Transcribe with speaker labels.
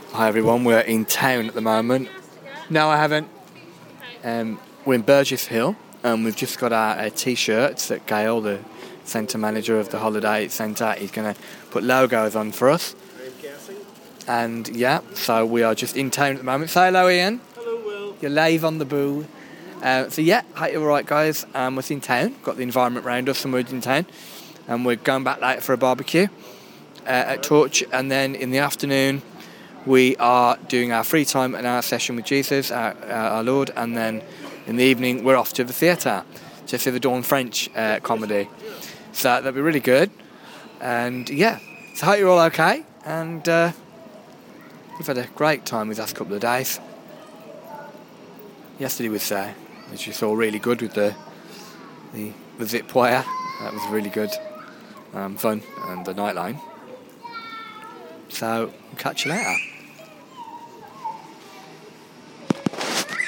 Speaker 1: Hi everyone, we're in town at the moment. No, I haven't. We're in Burgess Hill, and we've just got our T-shirts that Gail, the centre manager of the holiday centre, is going to put logos on for us. And yeah, so we are just in town at the moment. Say hello, Ian.
Speaker 2: Hello, Will.
Speaker 1: You're live on the boo. So yeah, hi, all right, guys. We're in town. Got the environment round us, and we're in town, and we're going back later for a barbecue at Torch, and then in the afternoon we are doing our free time and our session with Jesus, our Lord, and then in the evening we're off to the theatre to see the Dawn French comedy. So that'll be really good. And yeah, so I hope you're all okay. And we've had a great time these last couple of days. Yesterday was, as you saw, really good with the zip wire. That was really good, fun, and the nightline. So, catch you later.